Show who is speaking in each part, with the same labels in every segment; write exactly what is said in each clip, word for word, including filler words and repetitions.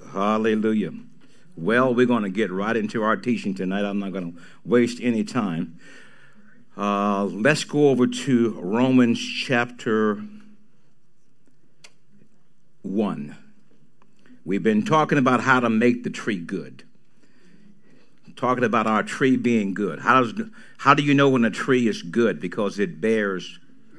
Speaker 1: Hallelujah. Well, we're going to get right into our teaching tonight. I'm not going to waste any time. Uh, let's go over to Romans chapter one. We've been talking about how to make the tree good. Talking about our tree being good. How does how do you know when a tree is good? Because it bears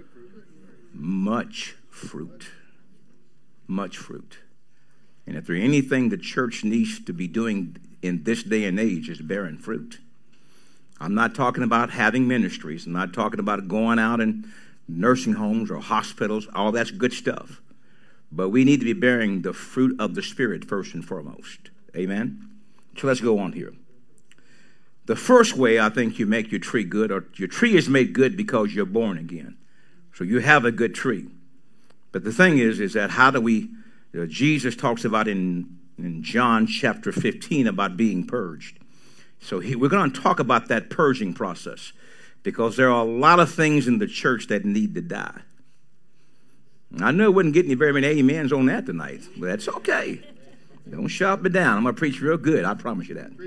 Speaker 1: much fruit. Much fruit. And if there's anything the church needs to be doing in this day and age is bearing fruit. I'm not talking about having ministries. I'm not talking about going out in nursing homes or hospitals. All that's good stuff. But we need to be bearing the fruit of the Spirit first and foremost. Amen? So let's go on here. The first way I think you make your tree good, or your tree is made good because you're born again. So you have a good tree. But the thing is, is that how do we, you know, Jesus talks about in, in John chapter fifteen about being purged. So he, we're going to talk about that purging process because there are a lot of things in the church that need to die. I know it wouldn't get any very many amens on that tonight, but that's okay. Don't shout me down. I'm going to preach real good. I promise you that.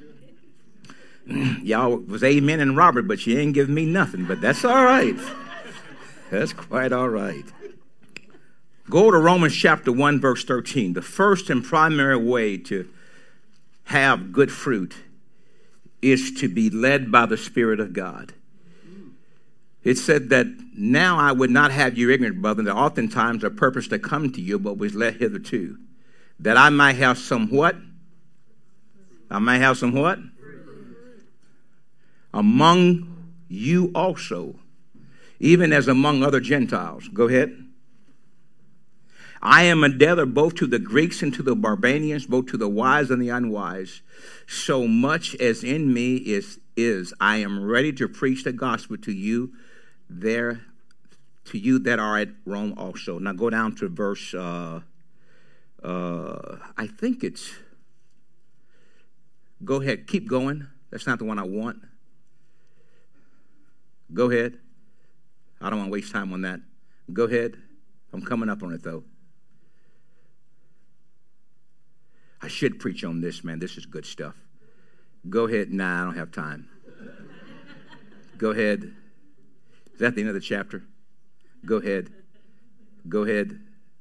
Speaker 1: Y'all was amen and Robert, but you ain't giving me nothing, but that's all right. That's quite all right. Go to Romans chapter one, verse thirteen. The first and primary way to have good fruit is to be led by the Spirit of God. It said that now I would not have you ignorant, brethren, that oftentimes a purpose to come to you, but was led hitherto, that I might have some what? I might have some what? Among you also, even as among other Gentiles. Go ahead. I am a debtor both to the Greeks and to the barbarians, both to the wise and the unwise. So much as in me is, is I am ready to preach the gospel to you there, to you that are at Rome also. Now go down to verse, uh, uh, I think it's, go ahead, keep going. That's not the one I want. Go ahead. I don't want to waste time on that. Go ahead. I'm coming up on it, though. I should preach on this, man. This is good stuff. Go ahead. Nah, I don't have time. Go ahead. Is that the end of the chapter? Go ahead. Go ahead.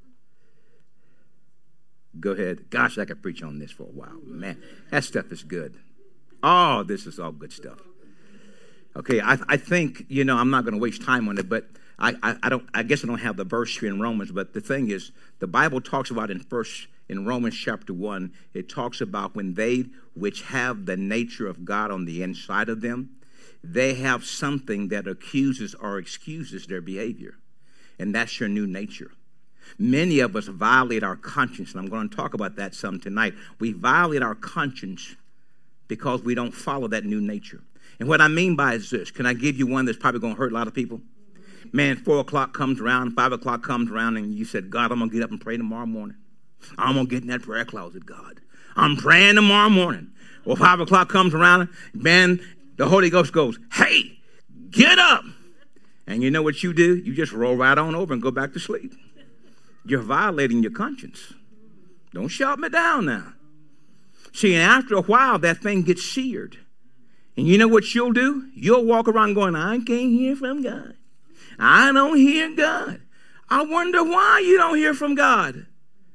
Speaker 1: Go ahead. Gosh, I could preach on this for a while. Man, that stuff is good. Oh, this is all good stuff. Okay, I, I think, you know, I'm not going to waste time on it, but I, I, I don't. I guess I don't have the verse here in Romans, but the thing is, the Bible talks about in first in Romans chapter one, it talks about when they which have the nature of God on the inside of them, they have something that accuses or excuses their behavior, and that's your new nature. Many of us violate our conscience, and I'm going to talk about that some tonight. We violate our conscience because we don't follow that new nature. And what I mean by is this. Can I give you one that's probably going to hurt a lot of people? Man, four o'clock comes around, five o'clock comes around, and you said, God, I'm going to get up and pray tomorrow morning. I'm going to get in that prayer closet, God. I'm praying tomorrow morning. Well, five o'clock comes around, man, the Holy Ghost goes, hey, get up. And you know what you do? You just roll right on over and go back to sleep. You're violating your conscience. Don't shout me down now. See, and after a while, that thing gets seared. And you know what you'll do? You'll walk around going, I can't hear from God. I don't hear God. I wonder why you don't hear from God.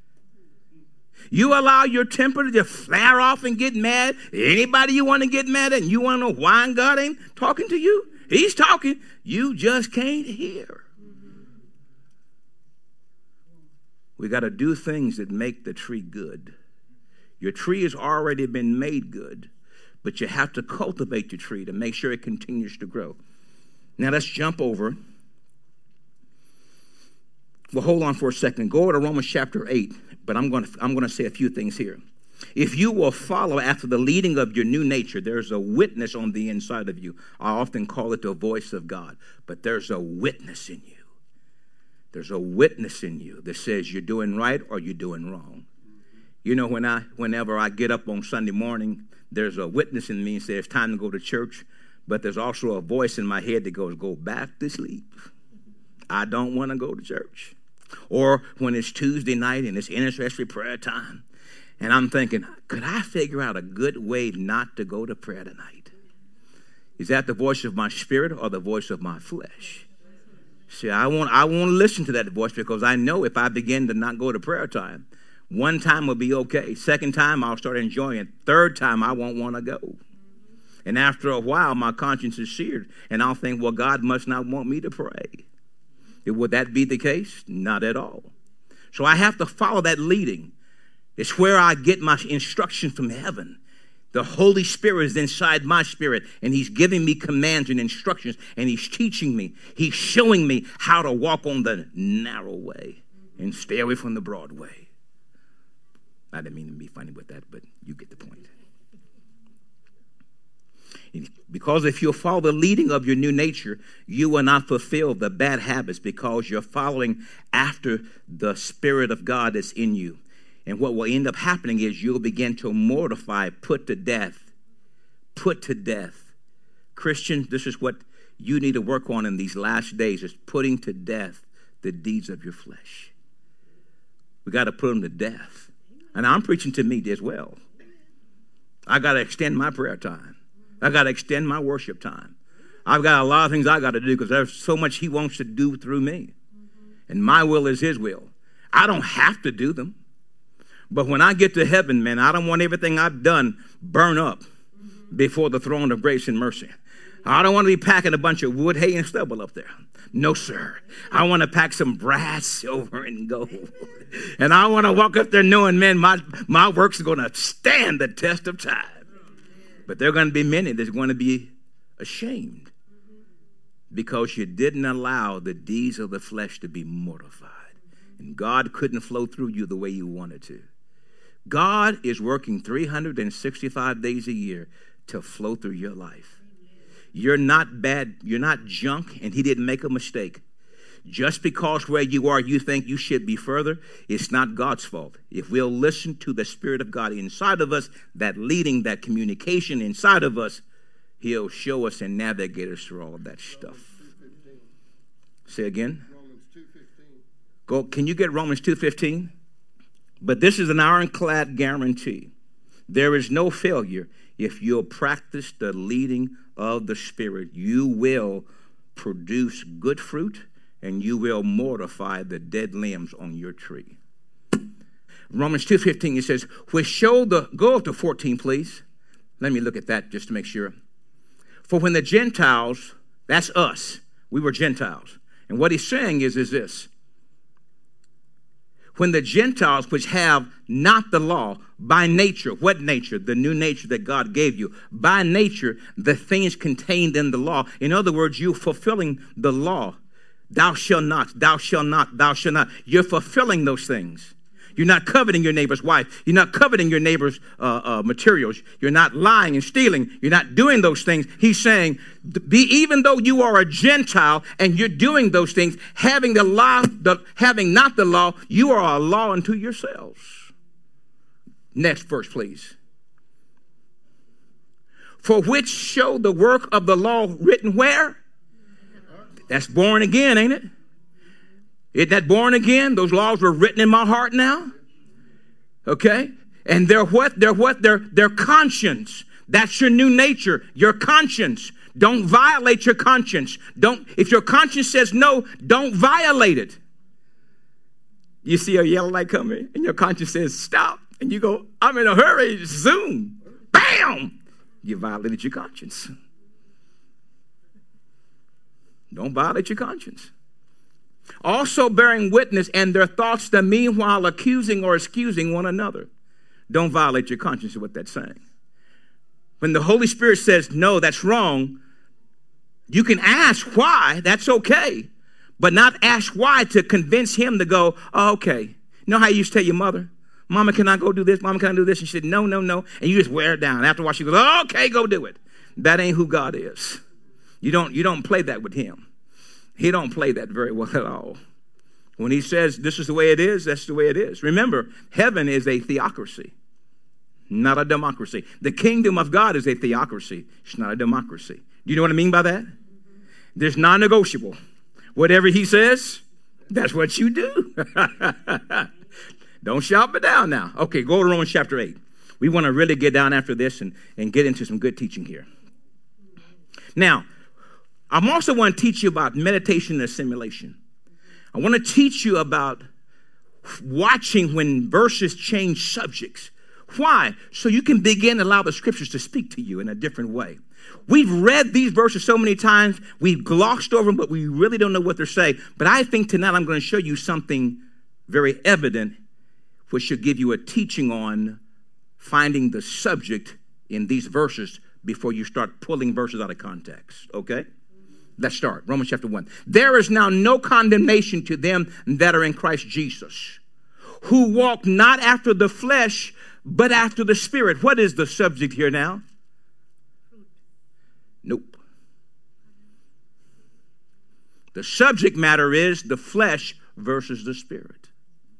Speaker 1: You allow your temper to just flare off and get mad. Anybody you want to get mad at, and you want to know why God ain't talking to you? He's talking. You just can't hear. We got to do things that make the tree good. Your tree has already been made good. But you have to cultivate your tree to make sure it continues to grow. Now let's jump over. Well, hold on for a second. Go over to Romans chapter eight, but I'm going to I'm going to say a few things here. If you will follow after the leading of your new nature, there's a witness on the inside of you. I often call it the voice of God, but there's a witness in you. There's a witness in you that says you're doing right or you're doing wrong. You know, when I whenever I get up on Sunday morning, there's a witness in me and says it's time to go to church, but there's also a voice in my head that goes, go back to sleep. I don't want to go to church. Or when it's Tuesday night and it's intercessory prayer time, and I'm thinking, could I figure out a good way not to go to prayer tonight? Is that the voice of my spirit or the voice of my flesh? See, I won't, I won't listen to that voice, because I know if I begin to not go to prayer time, one time will be okay. Second time, I'll start enjoying it. Third time, I won't want to go. And after a while, my conscience is seared, and I'll think, well, God must not want me to pray. Would that be the case? Not at all. So I have to follow that leading. It's where I get my instruction from heaven. The Holy Spirit is inside my spirit, and he's giving me commands and instructions, and he's teaching me. He's showing me how to walk on the narrow way and stay away from the broad way. I didn't mean to be funny with that, but you get the point. Because if you'll follow the leading of your new nature, you will not fulfill the bad habits, because you're following after the Spirit of God that's in you. And what will end up happening is you'll begin to mortify, put to death, put to death. Christians, this is what you need to work on in these last days, is putting to death the deeds of your flesh. We got to put them to death. And I'm preaching to me as well. I got to extend my prayer time. I got to extend my worship time. I've got a lot of things I got to do, because there's so much he wants to do through me. And my will is his will. I don't have to do them. But when I get to heaven, man, I don't want everything I've done burn up before the throne of grace and mercy. I don't want to be packing a bunch of wood, hay, and stubble up there. No, sir. I want to pack some brass, silver, and gold. And I want to walk up there knowing, man, my, my work's going to stand the test of time. But there are going to be many that's going to be ashamed, because you didn't allow the deeds of the flesh to be mortified. And God couldn't flow through you the way you wanted to. God is working three hundred sixty-five days a year to flow through your life. You're not bad. You're not junk, and he didn't make a mistake. Just because where you are you think you should be further, it's not God's fault. If we'll listen to the Spirit of God inside of us, that leading, that communication inside of us, he'll show us and navigate us through all of that stuff. Say again.
Speaker 2: Romans two fifteen.
Speaker 1: Go. Can you get Romans two fifteen? But this is an ironclad guarantee. There is no failure if you'll practice the leading of the Spirit. You will produce good fruit, and you will mortify the dead limbs on your tree. Romans two fifteen, it says, which show the, go up to fourteen, please. Let me look at that just to make sure. For when the Gentiles, that's us, we were Gentiles. And what he's saying is, is this. When the Gentiles, which have not the law, by nature, what nature? The new nature that God gave you. By nature, the things contained in the law. In other words, you're fulfilling the law. Thou shalt not, thou shalt not, thou shalt not. You're fulfilling those things. You're not coveting your neighbor's wife. You're not coveting your neighbor's uh, uh, materials. You're not lying and stealing. You're not doing those things. He's saying, be, even though you are a Gentile and you're doing those things, having the law, the, having not the law, you are a law unto yourselves. Next verse, please. For which show the work of the law written where? That's born again, ain't it? Isn't that born again? Those laws were written in my heart now. Okay? And they're what? They're what? They're, they're conscience. That's your new nature, your conscience. Don't violate your conscience. Don't, if your conscience says no, don't violate it. You see a yellow light coming and your conscience says stop. And you go, I'm in a hurry, zoom, bam. You violated your conscience. Don't violate your conscience. Also bearing witness, and their thoughts the meanwhile accusing or excusing one another. Don't violate your conscience is what that's saying. When the Holy Spirit says, no, that's wrong, you can ask why, that's okay. But not ask why to convince him to go, oh, okay. You know how you used to tell your mother, Mama, can I go do this? Mama, can I do this? And she said, no, no, no. And you just wear it down. After a while, she goes, oh, okay, go do it. That ain't who God is. You don't, you don't play that with him. He don't play that very well at all. When he says this is the way it is, that's the way it is. Remember, heaven is a theocracy, not a democracy. The kingdom of God is a theocracy. It's not a democracy. Do you know what I mean by that? There's non-negotiable. Whatever he says, That's what you do. Don't shout me down now. Okay, go to Romans chapter eight. We want to really get down after this and, and get into some good teaching here. Now, I'm also want to teach you about meditation and assimilation. I want to teach you about watching when verses change subjects. Why? So you can begin to allow the scriptures to speak to you in a different way. We've read these verses so many times, we've glossed over them, but we really don't know what they're saying. But I think tonight I'm going to show you something very evident, which should give you a teaching on finding the subject in these verses before you start pulling verses out of context. Okay? Let's start. Romans chapter one. There is now no condemnation to them that are in Christ Jesus, who walk not after the flesh, but after the Spirit. What is the subject here now? Nope. The subject matter is the flesh versus the Spirit.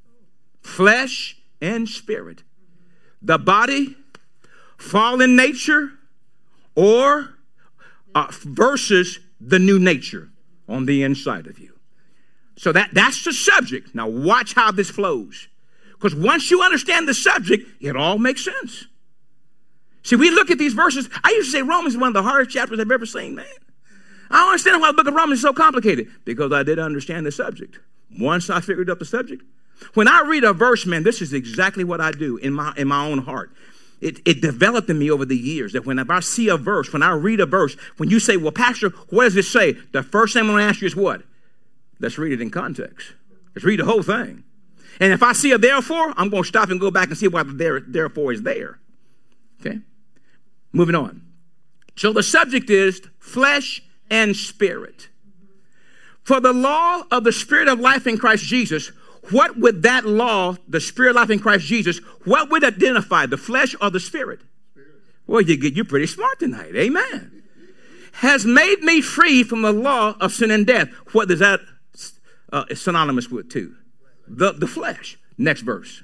Speaker 1: Flesh and spirit. The body, fallen nature, or uh, versus the new nature on the inside of you. So that, that's the subject. Now watch how this flows. Because once you understand the subject, it all makes sense. See, we look at these verses. I used to say Romans is one of the hardest chapters I've ever seen, man. I don't understand why the book of Romans is so complicated. Because I didn't understand the subject. Once I figured out the subject. When I read a verse, man, this is exactly what I do in my, in my own heart. It, it developed in me over the years that whenever I see a verse, when I read a verse, when you say, well, Pastor, what does it say? The first thing I'm going to ask you is what? Let's read it in context. Let's read the whole thing. And if I see a therefore, I'm going to stop and go back and see why the there, therefore is there. Okay? Moving on. So the subject is flesh and spirit. For the law of the Spirit of life in Christ Jesus, what would that law, the Spirit of life in Christ Jesus, what would identify, the flesh or the Spirit? Spirit. Well, you get, you're pretty smart tonight. Amen. Has made me free from the law of sin and death. What is that uh, synonymous with too? The, the flesh. Next verse.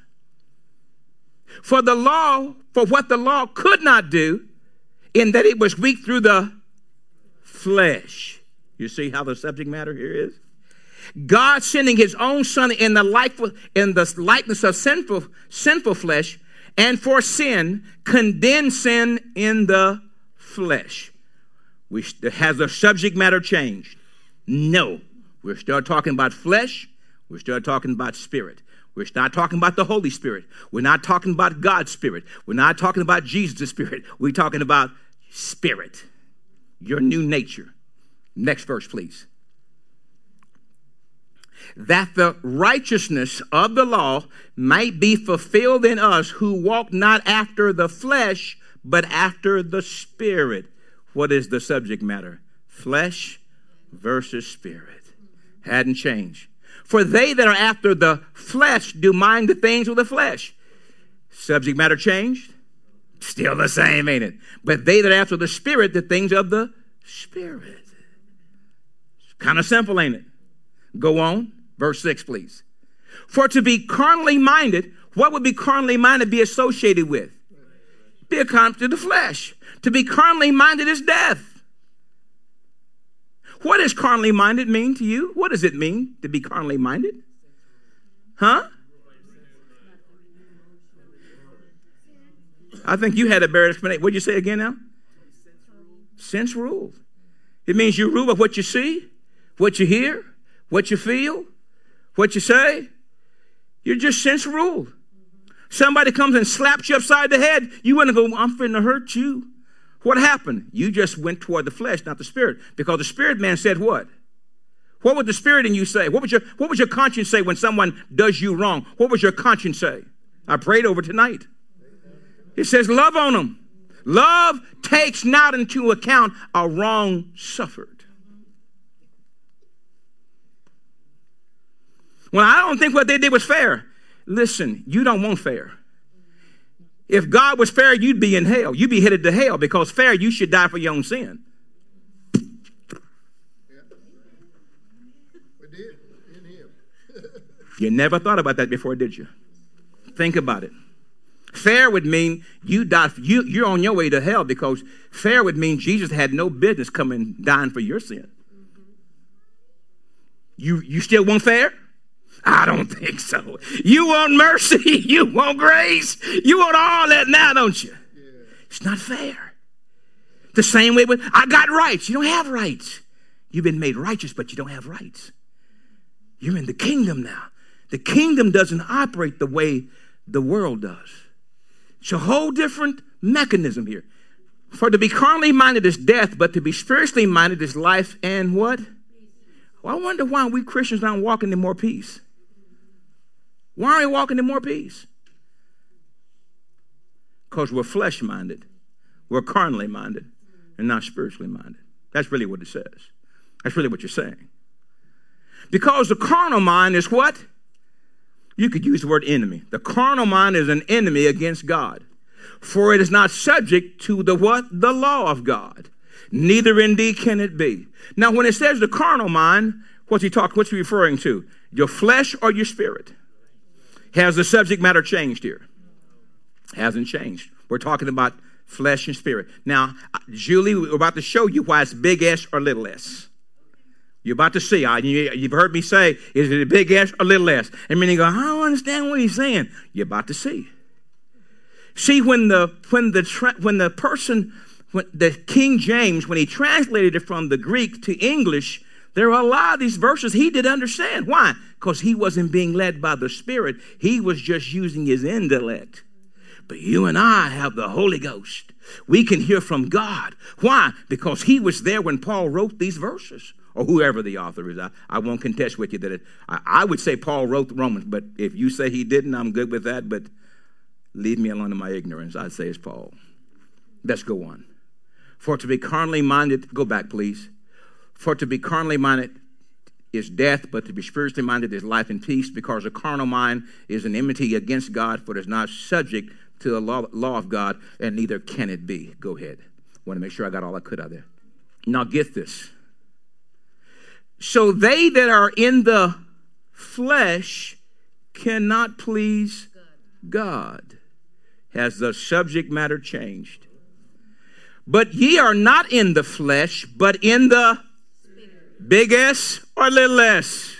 Speaker 1: For the law, for what the law could not do, in that it was weak through the flesh. You see how the subject matter here is? God sending his own son in the, like, in the likeness of sinful, sinful flesh, and for sin, condemned sin in the flesh. We, has the subject matter changed? No. We're still talking about flesh. We're still talking about spirit. We're not talking about the Holy Spirit. We're not talking about God's Spirit. We're not talking about Jesus' Spirit. We're talking about spirit, your new nature. Next verse, please. That the righteousness of the law might be fulfilled in us who walk not after the flesh, but after the Spirit. What is the subject matter? Flesh versus spirit. Hadn't changed. For they that are after the flesh do mind the things of the flesh. Subject matter changed? Still the same, ain't it? But they that are after the Spirit, the things of the Spirit. Kind of simple, ain't it? Go on. Verse six, please. For to be carnally minded, what would be carnally minded be associated with? Be a con to the flesh. To be carnally minded is death. What does carnally minded mean to you? What does it mean to be carnally minded? Huh? I think you had a better explanation. What did you say again now? Sense ruled. It means you rule by what you see, what you hear, what you feel, what you say. You're just sense ruled. Somebody comes and slaps you upside the head. You want to go, I'm finna hurt you. What happened? You just went toward the flesh, not the spirit. Because the spirit man said what? What would the spirit in you say? What would your, what would your conscience say when someone does you wrong? What would your conscience say? I prayed over tonight. It says love on them. Love takes not into account a wrong suffered. Well, I don't think what they did was fair. Listen, you don't want fair. If God was fair, you'd be in hell. You'd be headed to hell because fair, you should die for your own sin.
Speaker 2: Yeah. We did in him.
Speaker 1: You never thought about that before, did you? Think about it. Fair would mean you die. You, you're on your way to hell because fair would mean Jesus had no business coming dying for your sin. You, you still want fair? I don't think so. You want mercy. You want grace. You want all that now, don't you? Yeah. It's not fair. The same way with, I got rights. You don't have rights. You've been made righteous, but you don't have rights. You're in the kingdom now. The kingdom doesn't operate the way the world does. It's a whole different mechanism here. For to be carnally minded is death, but to be spiritually minded is life and what? Well, I wonder why we Christians aren't walking in more peace. Why aren't we walking in more peace? Because we're flesh minded. We're carnally minded and not spiritually minded. That's really what it says. That's really what you're saying. Because the carnal mind is what? You could use the word enemy. The carnal mind is an enemy against God. For it is not subject to the what? The law of God. Neither indeed can it be. Now, when it says the carnal mind, what's he talking? What's he referring to? Your flesh or your spirit? Has the subject matter changed here? Hasn't changed. We're talking about flesh and spirit. Now, Julie, we're about to show you why it's big S or little s. You're about to see. You've heard me say, is it a big S or little s? And many go, I don't understand what he's saying. You're about to see. See, when the when the tra- when the person, when the King James, when he translated it from the Greek to English, there are a lot of these verses he didn't understand. Why? Because he wasn't being led by the Spirit. He was just using his intellect. But you and I have the Holy Ghost. We can hear from God. Why? Because he was there when Paul wrote these verses. Or whoever the author is. I, I won't contest with you that it, I, I would say Paul wrote Romans, but if you say he didn't, I'm good with that, but leave me alone in my ignorance. I'd say it's Paul. Let's go on. For to be carnally minded, go back please. For to be carnally minded is death, but to be spiritually minded is life and peace, because a carnal mind is an enmity against God, for it is not subject to the law, law of God, and neither can it be. Go ahead. Want to make sure I got all I could out there. Now get this. So they that are in the flesh cannot please God. Has the subject matter changed? But ye are not in the flesh, but in the Spirit. Big S or little s?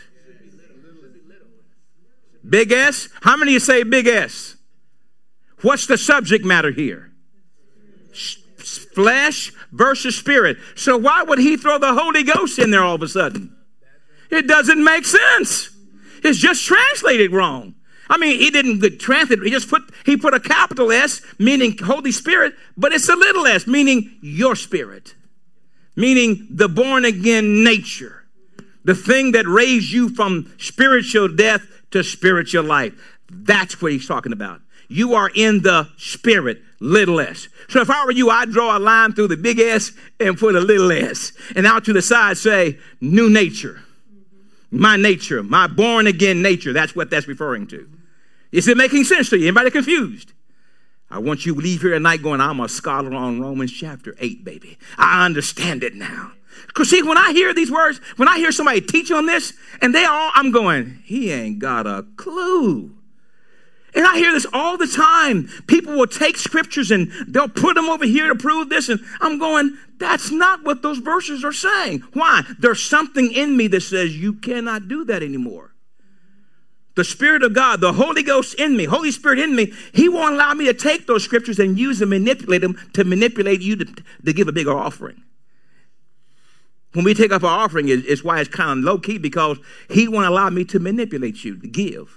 Speaker 1: Big S? How many of you say big S? What's the subject matter here? Flesh versus spirit. So why would he throw the Holy Ghost in there all of a sudden? It doesn't make sense. It's just translated wrong. I mean, he didn't translate it. He just put, he put a capital S, meaning Holy Spirit, but it's a little s, meaning your spirit. Meaning the born again nature. The thing that raised you from spiritual death to spiritual life. That's what he's talking about. You are in the spirit, little s. So if I were you, I'd draw a line through the big S and put a little s. And out to the side say, new nature. My nature, my born again nature. That's what that's referring to. Is it making sense to you? Anybody confused? I want you to leave here tonight going, I'm a scholar on Romans chapter eight, baby. I understand it now. Because see, when I hear these words, when I hear somebody teach on this, and they all, I'm going, he ain't got a clue. And I hear this all the time. People will take scriptures and they'll put them over here to prove this. And I'm going, that's not what those verses are saying. Why? There's something in me that says you cannot do that anymore. The Spirit of God, the Holy Ghost in me, Holy Spirit in me, he won't allow me to take those scriptures and use them, manipulate them to manipulate you to, to give a bigger offering. When we take up our offering, it's why it's kind of low key, because he won't allow me to manipulate you to give.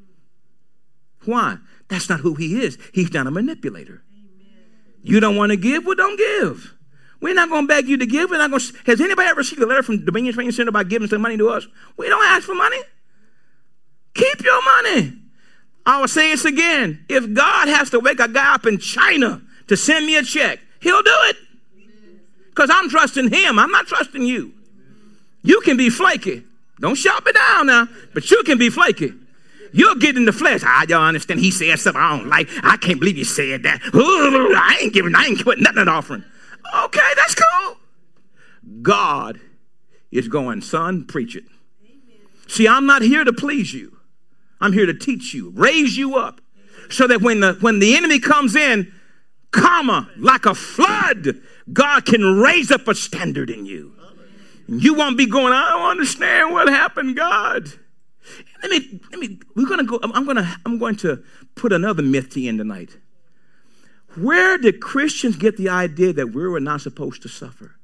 Speaker 1: Why? That's not who he is. He's not a manipulator. Amen. You don't want to give? Well, don't give. We're not going to beg you to give. We're not going to, has anybody ever received a letter from Dominion Training Center about giving some money to us? We don't ask for money. Keep your money. I will say this again. If God has to wake a guy up in China to send me a check, he'll do it. Because I'm trusting him. I'm not trusting you. You can be flaky. Don't shout me down now, but you can be flaky. You'll get in the flesh. I don't understand. He said something I don't like. I can't believe he said that. Ooh, I ain't giving, I ain't putting nothing in the offering. Okay, that's cool. God is going, son, preach it. Amen. See, I'm not here to please you. I'm here to teach you, raise you up, so that when the when the enemy comes in, comma, like a flood, God can raise up a standard in you. And you won't be going, I don't understand what happened, God. Let me, let me, we're going to go, I'm going to, I'm going to put another myth to you in tonight. Where did Christians get the idea that we were not supposed to suffer?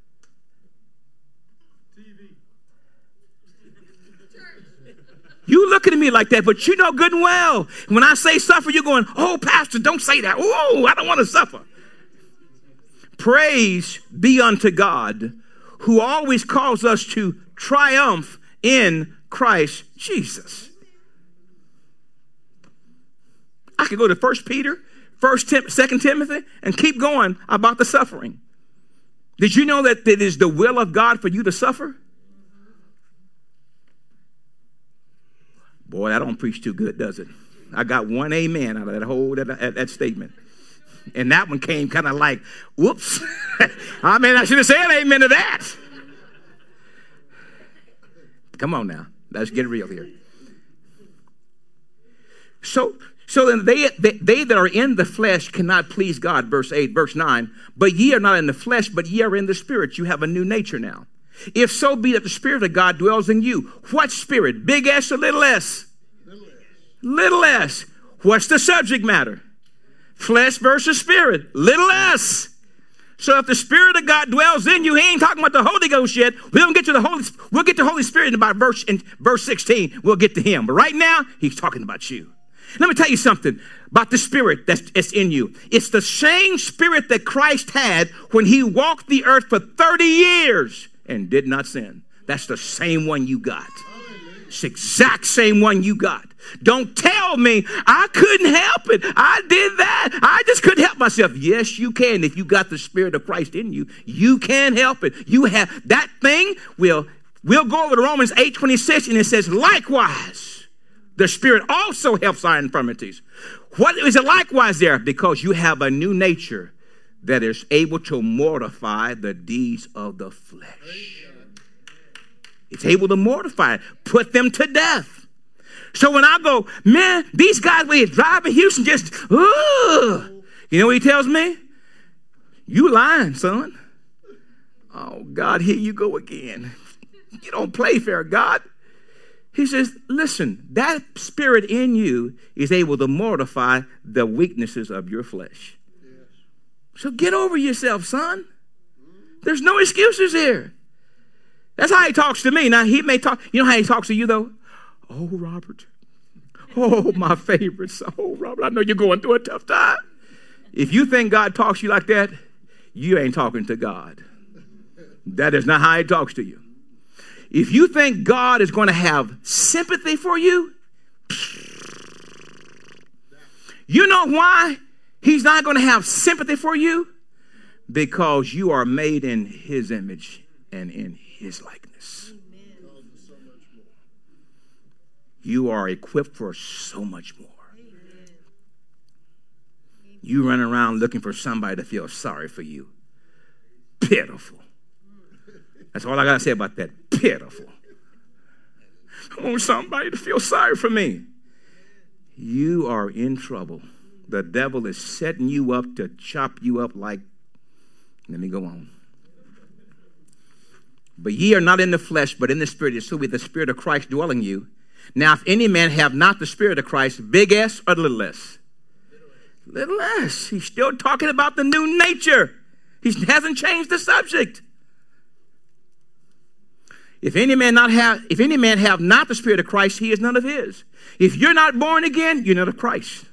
Speaker 1: T V. You looking at me like that, but you know good and well, when I say suffer, you're going, oh, pastor, don't say that. Oh, I don't want to suffer. Praise be unto God, who always calls us to triumph in Christ Jesus. I could go to First Peter, First Tim, Second Timothy, and keep going about the suffering. Did you know that it is the will of God for you to suffer? Boy, that don't preach too good, does it? I got one amen out of that whole that, that, that statement. And that one came kind of like, whoops. I mean, I should have said amen to that. Come on now. Let's get real here. So, so then they, they, they that are in the flesh cannot please God, verse eight, verse nine. But ye are not in the flesh, but ye are in the spirit. You have a new nature now. If so be that the Spirit of God dwells in you. What spirit? Big S or little s? Little s. Little s. What's the subject matter? Flesh versus spirit. Little s. So if the Spirit of God dwells in you, he ain't talking about the Holy Ghost yet. We don't get to the Holy. We'll get to the Holy Spirit in about verse in verse sixteen. We'll get to him. But right now, he's talking about you. Let me tell you something about the Spirit that's, that's in you. It's the same Spirit that Christ had when he walked the earth for thirty years and did not sin. That's the same one you got. It's the exact same one you got. Don't tell me I couldn't help it. I did that. I just couldn't help myself. Yes, you can. If you got the Spirit of Christ in you, you can help it. You have that thing. We'll, we'll go over to Romans eight twenty-six, and it says, likewise, the Spirit also helps our infirmities. What is it likewise there? Because you have a new nature that is able to mortify the deeds of the flesh. It's able to mortify, put them to death. So when I go, man, these guys when he's driving Houston just, ooh, you know what he tells me? You lying, son. Oh, God, here you go again. You don't play fair, God. He says, listen, that Spirit in you is able to mortify the weaknesses of your flesh. So get over yourself, son. There's no excuses here. That's how he talks to me. Now, he may talk. You know how he talks to you, though? Oh, Robert. Oh, my favorite. Oh, Robert, I know you're going through a tough time. If you think God talks to you like that, you ain't talking to God. That is not how he talks to you. If you think God is going to have sympathy for you, you know why he's not going to have sympathy for you? Because you are made in his image and in his likeness. Amen. You are equipped for so much more. Amen. You run around looking for somebody to feel sorry for you. Pitiful. That's all I got to say about that. Pitiful. I want somebody to feel sorry for me. You are in trouble. The devil is setting you up to chop you up like, let me go on. But ye are not in the flesh, but in the Spirit. So with the Spirit of Christ dwelling you. Now, if any man have not the Spirit of Christ, big S or little s? Little s. He's still talking about the new nature. He hasn't changed the subject. If any man not have, if any man have not the Spirit of Christ, he is none of his. If you're not born again, you're not of Christ.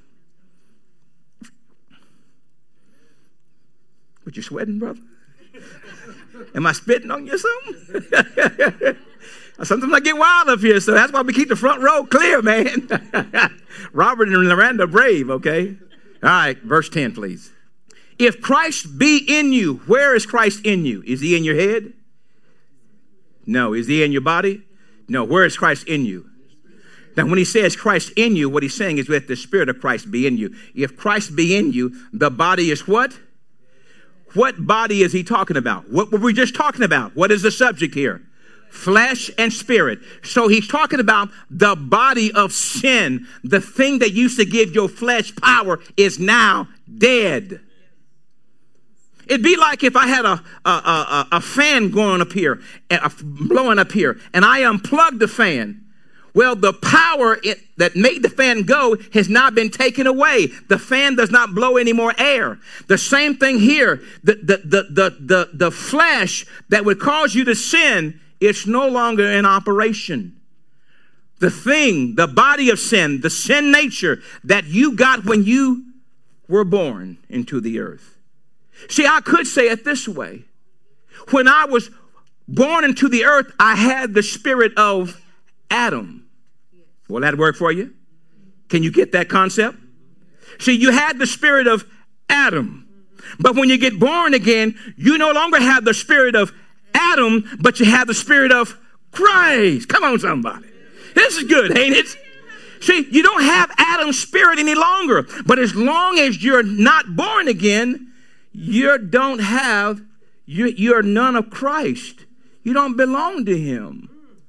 Speaker 1: What, you sweating, brother? Am I spitting on you or something? Sometimes I get wild up here, so that's why we keep the front row clear, man. Robert and Miranda brave, okay? All right, verse ten, please. If Christ be in you, where is Christ in you? Is he in your head? No. Is he in your body? No. Where is Christ in you? Now, when he says Christ in you, what he's saying is let the Spirit of Christ be in you. If Christ be in you, the body is what? What body is he talking about? What were we just talking about? What is the subject here? Flesh and spirit. So he's talking about the body of sin. The thing that used to give your flesh power is now dead. It'd be like if I had a, a, a, a fan going up here, a, blowing up here, and I unplugged the fan. Well, the power it, that made the fan go has not been taken away. The fan does not blow any more air. The same thing here. The, the, the, the, the, the flesh that would cause you to sin, it's no longer in operation. The thing, the body of sin, the sin nature that you got when you were born into the earth. See, I could say it this way. When I was born into the earth, I had the spirit of Adam. Will that work for you? Can you get that concept? See, you had the spirit of Adam. But when you get born again, you no longer have the spirit of Adam, but you have the spirit of Christ. Come on, somebody. This is good, ain't it? See, you don't have Adam's spirit any longer. But as long as you're not born again, you don't have, you're, you're none of Christ. You don't belong to him.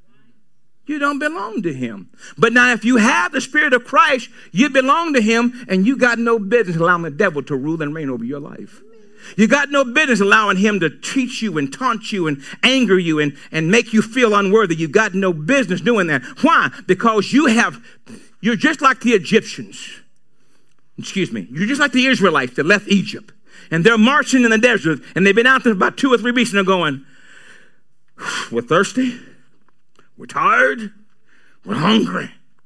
Speaker 1: You don't belong to him. But now if you have the spirit of Christ, you belong to him, and you got no business allowing the devil to rule and reign over your life. You got no business allowing him to teach you and taunt you and anger you and, and make you feel unworthy. You got no business doing that. Why? Because you have, you're just like the Egyptians. Excuse me. You're just like the Israelites that left Egypt. And they're marching in the desert, and they've been out there about two or three weeks, and they're going, we're thirsty. We're tired. We're hungry.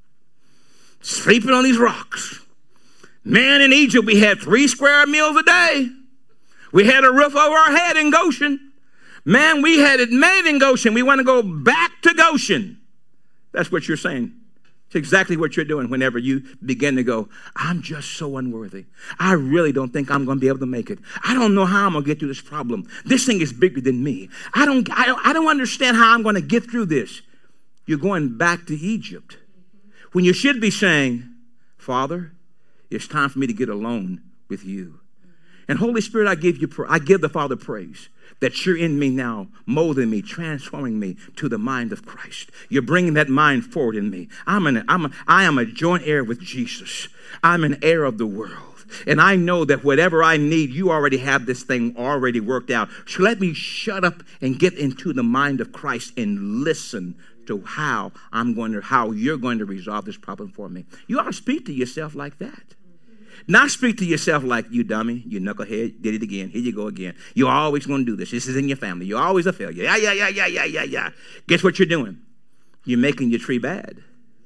Speaker 1: Sleeping on these rocks. Man, in Egypt, we had three square meals a day. We had a roof over our head in Goshen. Man, we had it made in Goshen. We want to go back to Goshen. That's what you're saying. It's exactly what you're doing whenever you begin to go, I'm just so unworthy. I really don't think I'm going to be able to make it. I don't know how I'm going to get through this problem. This thing is bigger than me. I don't, I don't, I don't understand how I'm going to get through this. You're going back to Egypt when you should be saying, Father, it's time for me to get alone with you. And Holy Spirit, I give you, I give the Father praise that you're in me now, molding me, transforming me to the mind of Christ. You're bringing that mind forward in me. I'm an, I'm a, I am a joint heir with Jesus. I'm an heir of the world. And I know that whatever I need, you already have this thing already worked out. So let me shut up and get into the mind of Christ and listen to how I'm going to, how you're going to resolve this problem for me. You ought to speak to yourself like that. Not speak to yourself like, you dummy, you knucklehead, did it again. Here you go again. You're always going to do this. This is in your family. You're always a failure. Yeah, yeah, yeah, yeah, yeah, yeah, yeah. Guess what you're doing? You're making your tree bad.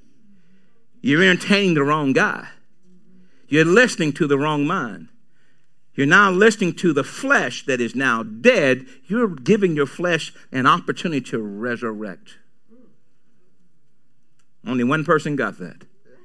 Speaker 1: You're entertaining the wrong guy. You're listening to the wrong mind. You're now listening to the flesh that is now dead. You're giving your flesh an opportunity to resurrect. Only one person got that.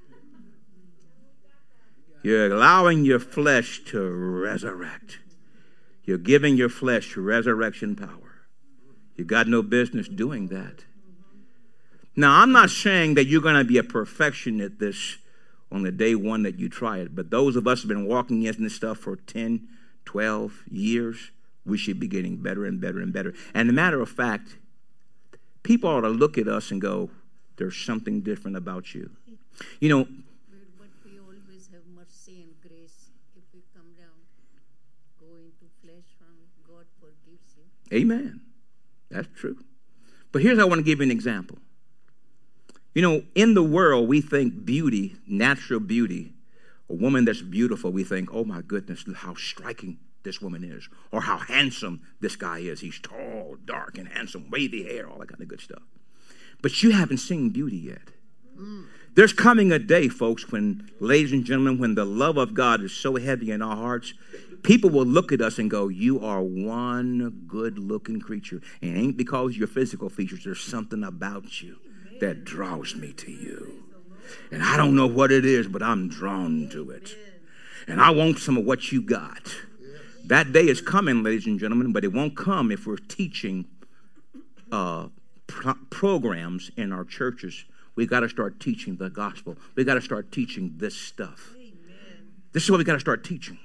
Speaker 1: You're allowing your flesh to resurrect. You're giving your flesh resurrection power. You got no business doing that. Now, I'm not saying that you're going to be a perfection at this on the day one that you try it. But those of us who have been walking in this stuff for ten, twelve years, we should be getting better and better and better. And as a matter of fact, people ought to look at us and go, there's something different about you. You know,
Speaker 3: but we always have mercy and grace. If we come down, go into flesh from God forgives you.
Speaker 1: Amen. That's true. But here's how I want to give you an example. You know, in the world, we think beauty, natural beauty, a woman that's beautiful, we think, oh my goodness, how striking this woman is, or how handsome this guy is. He's tall, dark, and handsome, wavy hair, all that kind of good stuff. But you haven't seen beauty yet. Mm. There's coming a day, folks, when, ladies and gentlemen, when the love of God is so heavy in our hearts, people will look at us and go, you are one good-looking creature. And it ain't because of your physical features. There's something about you that draws me to you. And I don't know what it is, but I'm drawn to it. And I want some of what you got. That day is coming, ladies and gentlemen, but it won't come if we're teaching uh, pro- programs in our churches. We got to start teaching the gospel. We got to start teaching this stuff. Amen. This is what we got to start teaching.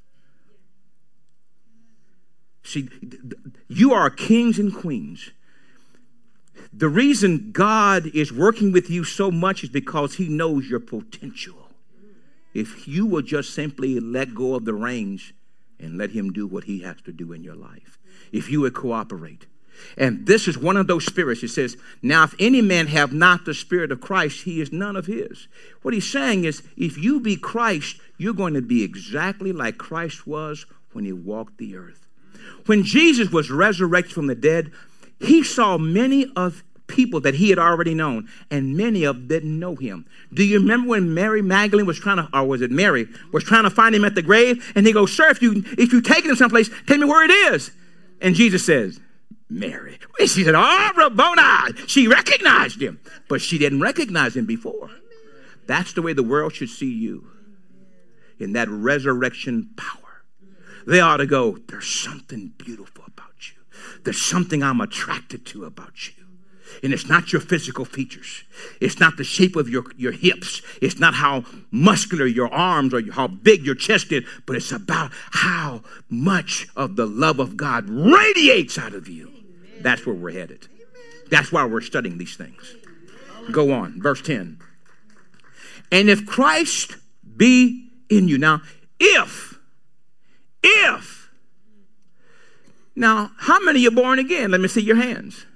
Speaker 1: See, you are kings and queens. The reason God is working with you so much is because he knows your potential. If you will just simply let go of the reins and let him do what he has to do in your life. If you would cooperate. And this is one of those spirits. It says, now if any man have not the Spirit of Christ, he is none of his. What he's saying is, if you be Christ, you're going to be exactly like Christ was when he walked the earth. When Jesus was resurrected from the dead, he saw many of people that he had already known, and many of them didn't know him. Do you remember when Mary Magdalene was trying to, or was it Mary, was trying to find him at the grave? And he goes, sir, if you if you take him someplace, tell me where it is. And Jesus says, Mary. She said, oh, Rabboni. She recognized him, but she didn't recognize him before. That's the way the world should see you, in that resurrection power. They ought to go, there's something beautiful about you. There's something I'm attracted to about you. And it's not your physical features. It's not the shape of your, your hips. It's not how muscular your arms or how big your chest is, but it's about how much of the love of God radiates out of you. Amen. That's where we're headed. Amen. That's why we're studying these things. Go on, verse ten. And if Christ be in you. Now, if, if. Now, how many of you are born again? Let me see your hands.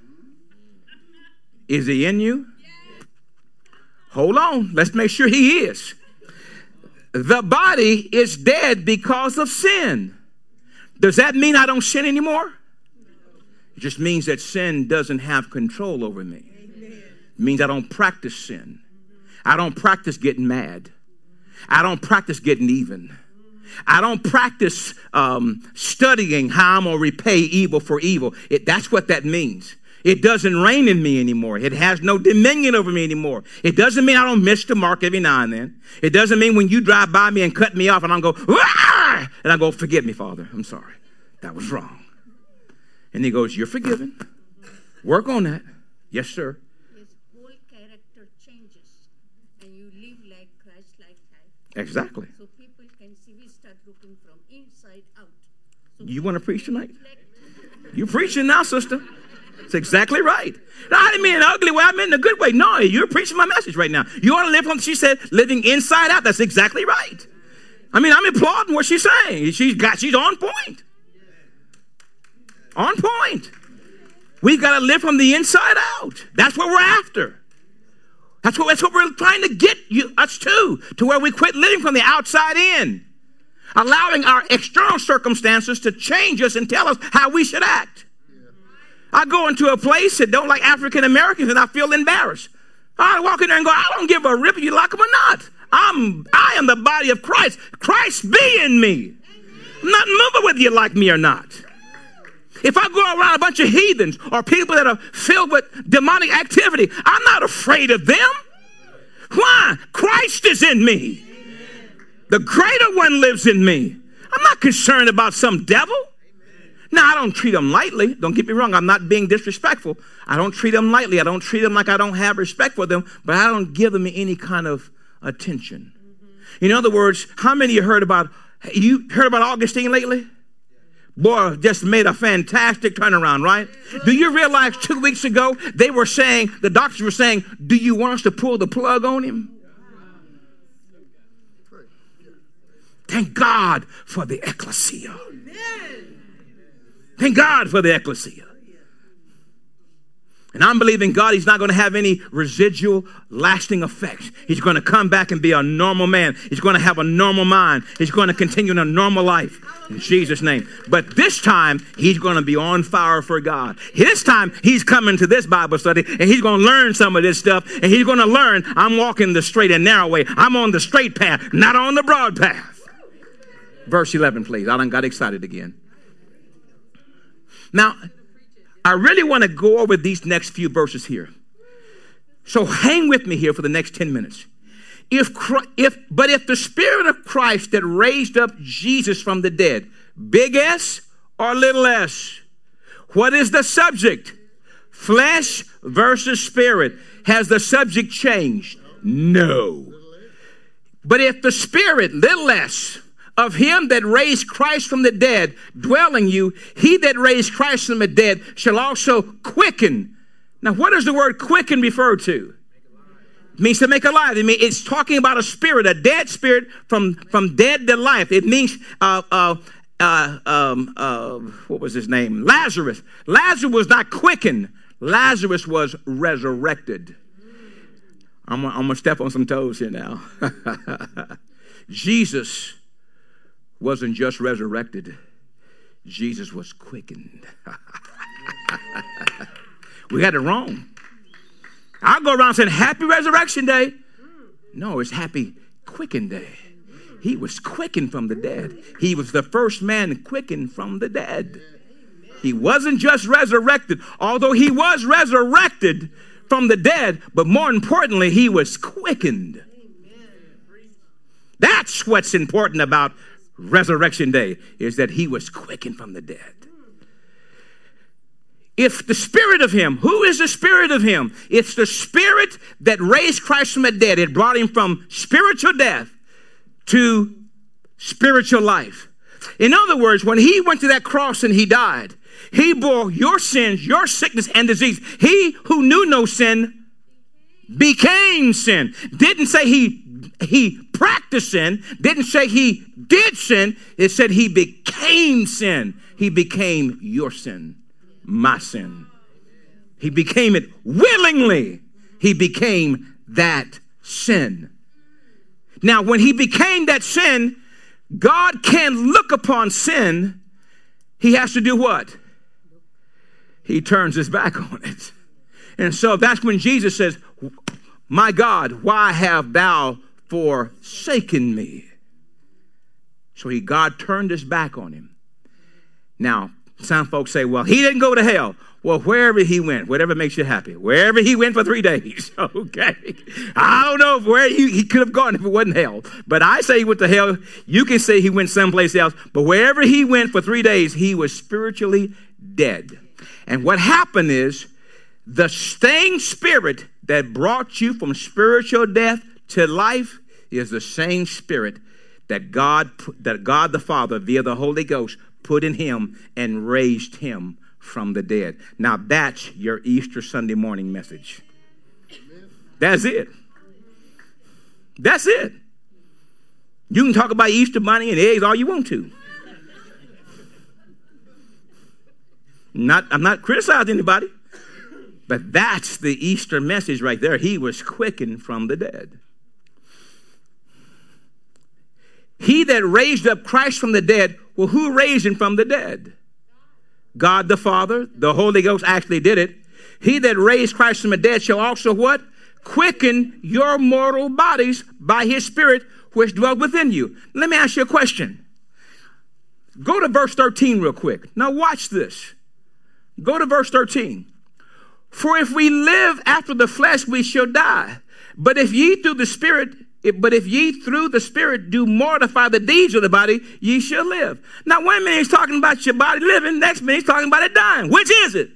Speaker 1: Is he in you? Yes. Hold on. Let's make sure he is. The body is dead because of sin. Does that mean I don't sin anymore? It just means that sin doesn't have control over me. Amen. It means I don't practice sin. I don't practice getting mad. I don't practice getting even. I don't practice um, studying how I'm going to repay evil for evil. It, that's what that means. It doesn't reign in me anymore. It has no dominion over me anymore. It doesn't mean I don't miss the mark every now and then. It doesn't mean when you drive by me and cut me off and I go, Wah! And I go, forgive me, Father. I'm sorry. That was wrong. And he goes, you're forgiven. Work on that. Yes, sir.
Speaker 3: His whole character changes and you live like Christ-like type.
Speaker 1: Exactly.
Speaker 3: So people can see, we start looking from inside out. So
Speaker 1: you want to preach tonight? You're preaching now, sister. That's exactly right. No, I didn't mean an ugly way. I meant in a good way. No, you're preaching my message right now. You want to live from, she said, living inside out. That's exactly right. I mean, I'm applauding what she's saying. She's got, she's on point. On point. We've got to live from the inside out. That's what we're after. That's what, that's what we're trying to get you, us to, to where we quit living from the outside in. Allowing our external circumstances to change us and tell us how we should act. I go into a place that don't like African Americans and I feel embarrassed. I walk in there and go, I don't give a rip if you like them or not. I'm, I am the body of Christ. Christ be in me. I'm not moving whether you like me or not. If I go around a bunch of heathens or people that are filled with demonic activity, I'm not afraid of them. Why? Christ is in me. The greater one lives in me. I'm not concerned about some devil. Now, I don't treat them lightly. Don't get me wrong. I'm not being disrespectful. I don't treat them lightly. I don't treat them like I don't have respect for them, but I don't give them any kind of attention. Mm-hmm. In other words, how many of you heard about, you heard about Augustine lately? Boy, just made a fantastic turnaround, right? Do you realize two weeks ago, they were saying, the doctors were saying, do you want us to pull the plug on him? Thank God for the ecclesia. Thank God for the ecclesia. And I'm believing God, he's not going to have any residual lasting effects. He's going to come back and be a normal man. He's going to have a normal mind. He's going to continue in a normal life in Jesus' name. But this time, he's going to be on fire for God. This time, he's coming to this Bible study and he's going to learn some of this stuff. And he's going to learn, I'm walking the straight and narrow way. I'm on the straight path, not on the broad path. Verse eleven, please. I done got excited again. Now, I really want to go over these next few verses here. So hang with me here for the next ten minutes. If, if, but if the Spirit of Christ that raised up Jesus from the dead, big S or little s, what is the subject? Flesh versus spirit. Has the subject changed? No. But if the Spirit, little s, of him that raised Christ from the dead dwell in you, he that raised Christ from the dead shall also quicken. Now, what does the word quicken refer to? It means to make alive. It means it's talking about a spirit, a dead spirit from, from dead to life. It means uh, uh, uh, um, uh, what was his name? Lazarus. Lazarus was not quickened. Lazarus was resurrected. I'm, I'm going to step on some toes here now. Jesus wasn't just resurrected. Jesus was quickened. We got it wrong. I'll go around saying happy resurrection day. No, it's happy quickened day. He was quickened from the dead. He was the first man quickened from the dead. He wasn't just resurrected, although he was resurrected from the dead, but more importantly, he was quickened. That's what's important about Resurrection Day, is that he was quickened from the dead. If the spirit of him, who is the spirit of him? It's the spirit that raised Christ from the dead. It brought him from spiritual death to spiritual life. In other words, when he went to that cross and he died, he bore your sins, your sickness and disease. He who knew no sin became sin. Didn't say he he practiced sin. Didn't say he did sin. It said he became sin. He became your sin, my sin. He became it willingly. He became that sin. Now, when he became that sin, God can't look upon sin. He has to do what? He turns his back on it. And so that's when Jesus says, my God, why have thou forsaken me? So he, God turned his back on him. Now, some folks say, well, he didn't go to hell. Well, wherever he went, whatever makes you happy, wherever he went for three days, okay? I don't know where he, he could have gone if it wasn't hell. But I say he went to hell. You can say he went someplace else. But wherever he went for three days, he was spiritually dead. And what happened is the same spirit that brought you from spiritual death to life is the same spirit that God, that God the Father, via the Holy Ghost, put in him and raised him from the dead. Now that's your Easter Sunday morning message. That's it. That's it. You can talk about Easter bunny and eggs all you want to. Not, I'm not criticizing anybody, but that's the Easter message right there. He was quickened from the dead. He that raised up Christ from the dead, well, who raised him from the dead? God the Father. The Holy Ghost actually did it. He that raised Christ from the dead shall also what? Quicken your mortal bodies by his Spirit which dwells within you. Let me ask you a question. Go to verse thirteen real quick. Now watch this. Go to verse thirteen. For if we live after the flesh, we shall die. But if ye through the Spirit, but if ye through the Spirit do mortify the deeds of the body, ye shall live. Now, one minute he's talking about your body living, next minute he's talking about it dying. Which is it?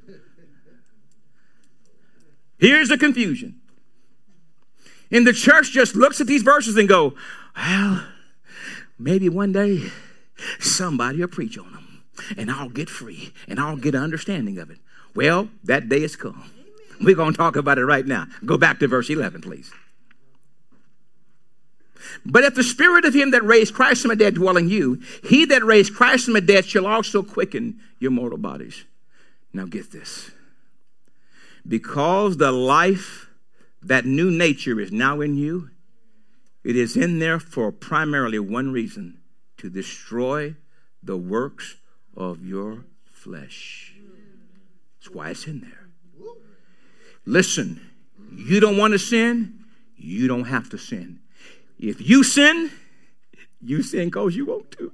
Speaker 1: Here's the confusion. And the church just looks at these verses and go, well, maybe one day somebody will preach on them and I'll get free and I'll get an understanding of it. Well, that day has come. We're going to talk about it right now. Go back to verse eleven, please. But if the spirit of him that raised Christ from the dead dwell in you, he that raised Christ from the dead shall also quicken your mortal bodies. Now get this. Because the life, that new nature is now in you, it is in there for primarily one reason, to destroy the works of your flesh. That's why it's in there. Listen, you don't want to sin, you don't have to sin. If you sin, you sin because you want to.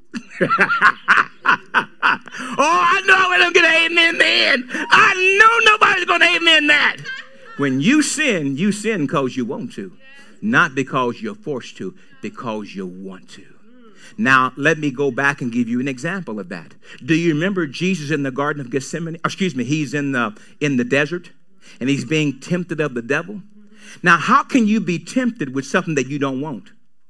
Speaker 1: Oh, I know I don't get an amen then. I know nobody's going to amen that. When you sin, you sin because you want to. Not because you're forced to, because you want to. Now, let me go back and give you an example of that. Do you remember Jesus in the Garden of Gethsemane? Excuse me, he's in the, in the desert, and he's being tempted of the devil. Now, how can you be tempted with something that you don't want?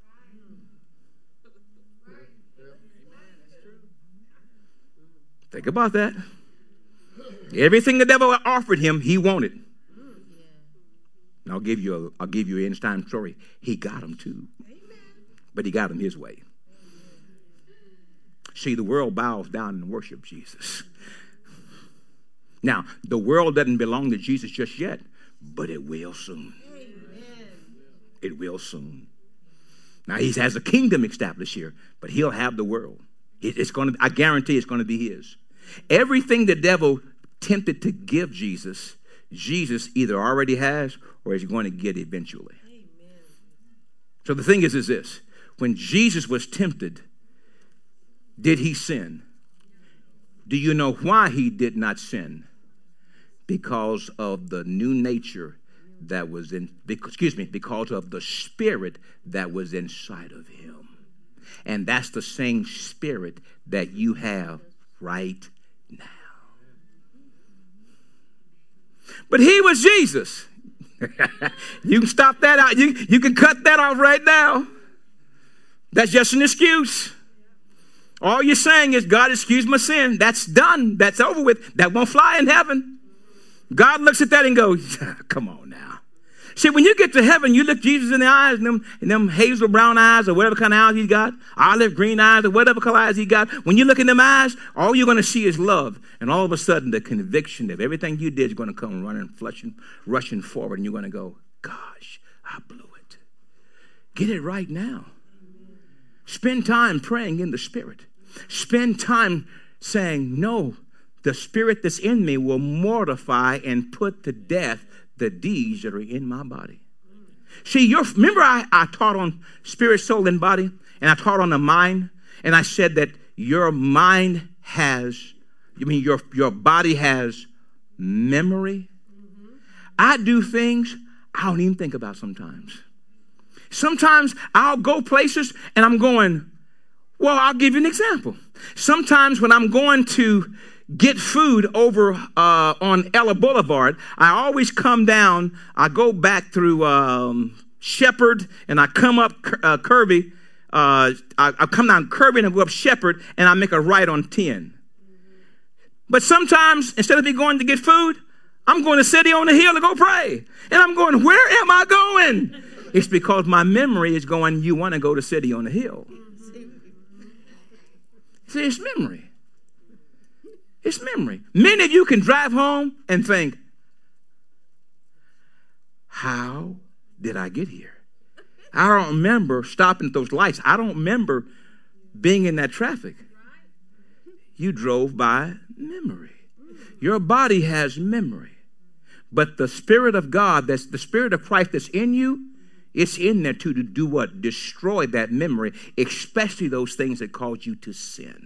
Speaker 1: Think about that. Everything the devil offered him, he wanted. And I'll give you a, I'll give you an end time story. He got him too, but he got him his way. See, the world bows down and worships Jesus. Now, the world doesn't belong to Jesus just yet, but it will soon. Amen. It will soon. Now, he has a kingdom established here, but he'll have the world. It's going to, I guarantee it's going to be his. Everything the devil tempted to give Jesus, Jesus either already has or is going to get eventually. Amen. So the thing is, is this. When Jesus was tempted, did he sin? Do you know why he did not sin? Because of the new nature that was in, excuse me, because of the spirit that was inside of him. And that's the same spirit that you have right now. But he was Jesus. You can stop that out. You, you can cut that off right now. That's just an excuse. All you're saying is, God, excuse my sin. That's done. That's over with. That won't fly in heaven. God looks at that and goes, come on now. See, when you get to heaven, you look Jesus in the eyes and them, and them hazel brown eyes or whatever kind of eyes he got, olive green eyes or whatever color eyes he got. When you look in them eyes, all you're going to see is love. And all of a sudden, the conviction of everything you did is going to come running, flushing, rushing forward. And you're going to go, gosh, I blew it. Get it right now. Spend time praying in the Spirit. Spend time saying, no, the spirit that's in me will mortify and put to death the deeds that are in my body. See, you're, remember I, I taught on spirit, soul, and body, and I taught on the mind, and I said that your mind has, I mean, your, your body has memory. Mm-hmm. I do things I don't even think about sometimes. Sometimes I'll go places and I'm going, well, I'll give you an example. Sometimes when I'm going to get food over uh, on Ella Boulevard, I always come down, I go back through um, Shepherd, and I come up uh, Kirby. Uh, I, I come down Kirby and I go up Shepherd, and I make a right on ten. But sometimes, instead of me going to get food, I'm going to City on the Hill to go pray. And I'm going, where am I going? It's because my memory is going, you want to go to City on the Hill. See, it's memory. It's memory. Many of you can drive home and think, how did I get here? I don't remember stopping at those lights. I don't remember being in that traffic. You drove by memory. Your body has memory. But the Spirit of God, that's the Spirit of Christ that's in you, it's in there to, to do what? Destroy that memory, especially those things that caused you to sin.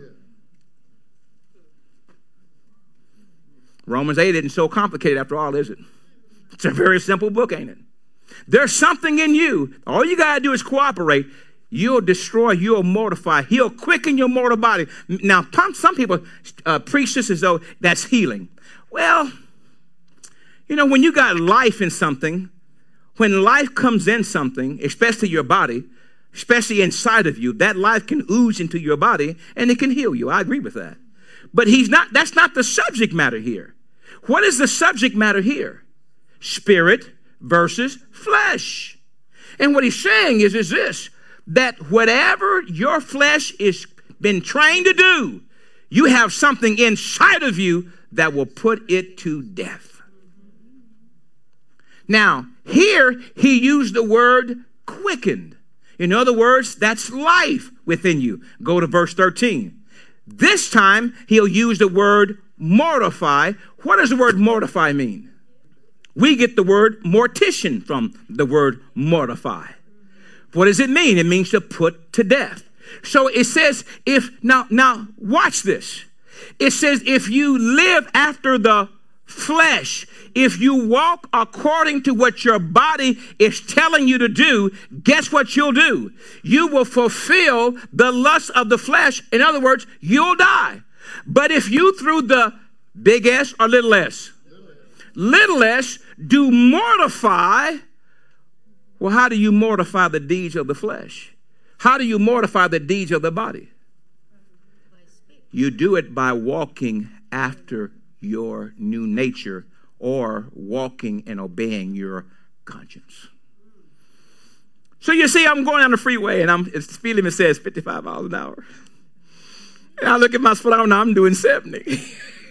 Speaker 1: Romans eight isn't so complicated after all, is it? It's a very simple book, ain't it? There's something in you. All you got to do is cooperate. You'll destroy, you'll mortify, he'll quicken your mortal body. Now, some people uh, preach this as though that's healing. Well, you know, when you got life in something, when life comes in something, especially your body, especially inside of you, that life can ooze into your body and it can heal you. I agree with that. But he's not, that's not the subject matter here. What is the subject matter here? Spirit versus flesh. And what he's saying is, is this, that whatever your flesh is been trained to do, you have something inside of you that will put it to death. Now, here he used the word quickened. In other words, that's life within you. Go to verse thirteen. This time, he'll use the word mortify. What does the word mortify mean? We get the word mortician from the word mortify. What does it mean? It means to put to death. So it says, if, now, now watch this. It says, if you live after the flesh, if you walk according to what your body is telling you to do, guess what you'll do? You will fulfill the lust of the flesh. In other words, you'll die. But if you, through the big S or little s? Little s, do mortify. Well, how do you mortify the deeds of the flesh? How do you mortify the deeds of the body? You do it by walking after your new nature or walking and obeying your conscience. So you see, I'm going down the freeway and I'm, the speed limit says fifty-five miles an hour. And I look at my foot, now I'm doing seventy.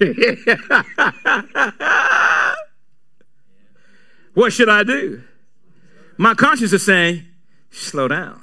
Speaker 1: What should I do? My conscience is saying, slow down.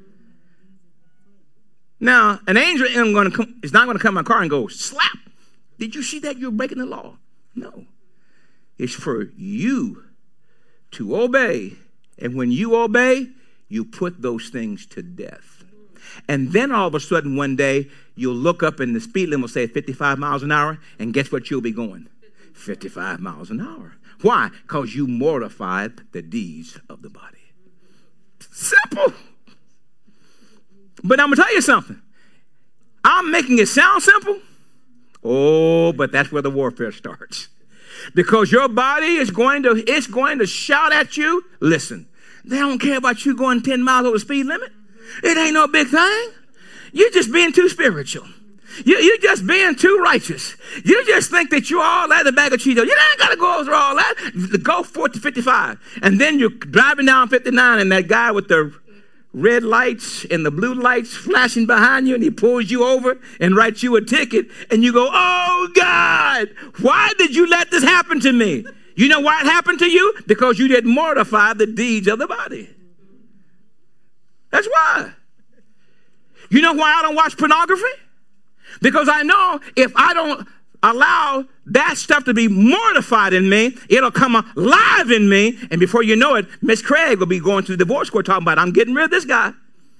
Speaker 1: Now, an angel isn't going to come, is not going to come in my car and go, slap. Did you see that? You're breaking the law. No. It's for you to obey. And when you obey, you put those things to death. And then all of a sudden one day, you'll look up and the speed limit will say fifty-five miles an hour. And guess what you'll be going? fifty-five miles an hour. Why? Because you mortified the deeds of the body. Simple. But I'm going to tell you something. I'm making it sound simple. Oh, but that's where the warfare starts. Because your body is going to, it's going to shout at you. Listen, they don't care about you going ten miles over the speed limit. It ain't no big thing. You're just being too spiritual. You, you're just being too righteous. You just think that you're all that in a bag of Cheetos. You ain't got to go through all that. Go forty, fifty-five. And then you're driving down fifty-nine and that guy with the red lights and the blue lights flashing behind you and he pulls you over and writes you a ticket and you go, oh God, why did you let this happen to me? You know why it happened to you? Because you didn't mortify the deeds of the body. That's why. You know why I don't watch pornography? Because I know if I don't allow that stuff to be mortified in me, it'll come alive in me. And before you know it, Miss Craig will be going to the divorce court talking about, I'm getting rid of this guy.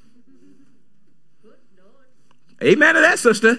Speaker 1: Amen to that, sister.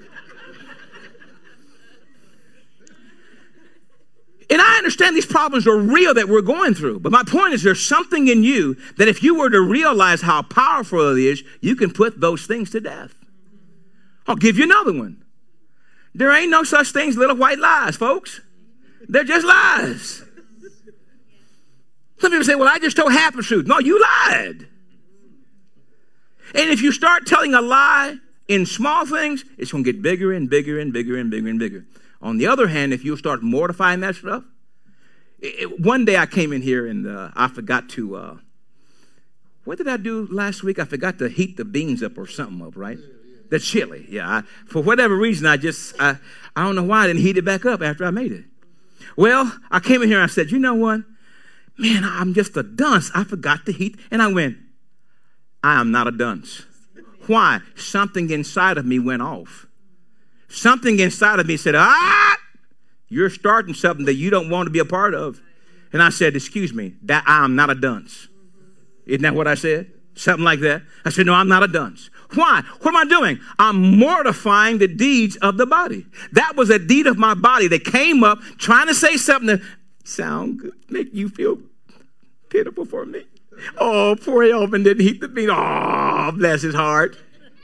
Speaker 1: And I understand these problems are real that we're going through. But my point is there's something in you that if you were to realize how powerful it is, you can put those things to death. I'll give you another one. There ain't no such thing as little white lies, folks. They're just lies. Some people say, well, I just told half the truth. No, you lied. And if you start telling a lie in small things, it's going to get bigger and bigger and bigger and bigger and bigger. On the other hand, if you start mortifying that stuff, it, it, one day I came in here and uh, I forgot to, uh, what did I do last week? I forgot to heat the beans up or something up, right? The chili, yeah. I, for whatever reason, I just, I, I don't know why I didn't heat it back up after I made it. Well, I came in here and I said, you know what? Man, I'm just a dunce. I forgot to heat. And I went, I am not a dunce. Why? Something inside of me went off. Something inside of me said, ah, you're starting something that you don't want to be a part of. And I said, excuse me, that I'm not a dunce. Isn't that what I said? Something like that. I said, no, I'm not a dunce. Why? What am I doing? I'm mortifying the deeds of the body. That was a deed of my body that came up trying to say something that sound good, make you feel pitiful for me. Oh, poor Elvin didn't heat the bean. Oh, bless his heart.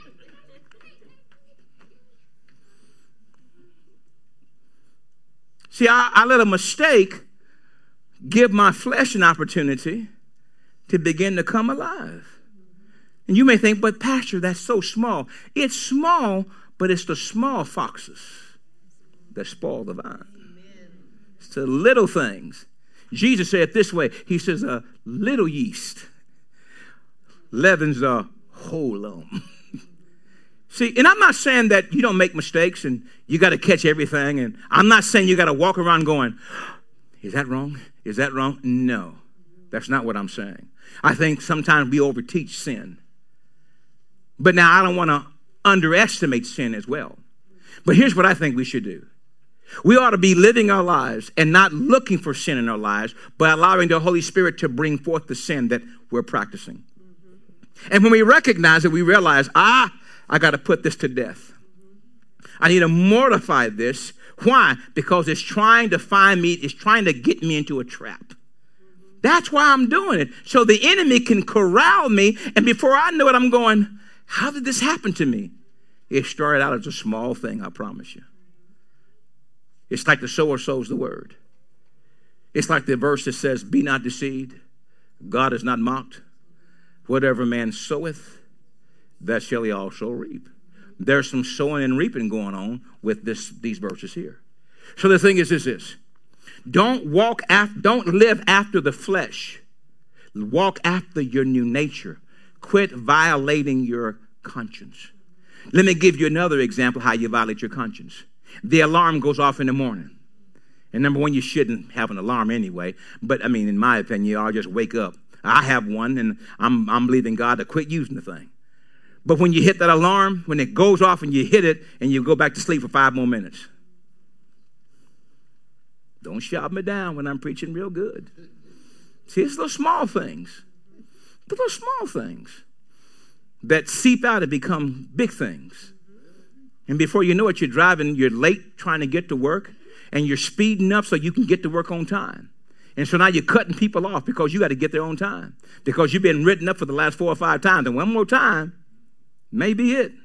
Speaker 1: See, I, I let a mistake give my flesh an opportunity to begin to come alive. And you may think, but Pastor, that's so small. It's small, but it's the small foxes that spoil the vine. Amen. It's the little things. Jesus said it this way. He says, a little yeast leavens the whole lump. See, and I'm not saying that you don't make mistakes and you got to catch everything. And I'm not saying you got to walk around going, is that wrong? Is that wrong? No, that's not what I'm saying. I think sometimes we overteach sin. But now I don't want to underestimate sin as well. But here's what I think we should do. We ought to be living our lives and not looking for sin in our lives, but allowing the Holy Spirit to bring forth the sin that we're practicing. Mm-hmm. And when we recognize it, we realize, ah, I got to put this to death. I need to mortify this. Why? Because it's trying to find me, it's trying to get me into a trap. That's why I'm doing it. So the enemy can corral me, and before I know it, I'm going, how did this happen to me? It started out as a small thing, I promise you. It's like the sower sows the word. It's like the verse that says, be not deceived. God is not mocked. Whatever man soweth, that shall he also reap. There's some sowing and reaping going on with this, these verses here. So the thing is, is this. Don't walk after, don't live after the flesh. Walk after your new nature. Quit violating your conscience. Let me give you another example how you violate your conscience. The alarm goes off in the morning. And number one, you shouldn't have an alarm anyway. But, I mean, in my opinion, you ought to just wake up. I have one, and I'm, I'm believing God to quit using the thing. But when you hit that alarm, when it goes off and you hit it, and you go back to sleep for five more minutes. Don't shout me down when I'm preaching real good. See, it's those small things. But those small things that seep out and become big things. And before you know it, you're driving, you're late trying to get to work, and you're speeding up so you can get to work on time. And so now you're cutting people off because you got to get there on time. Because you've been written up for the last four or five times. And one more time may be it.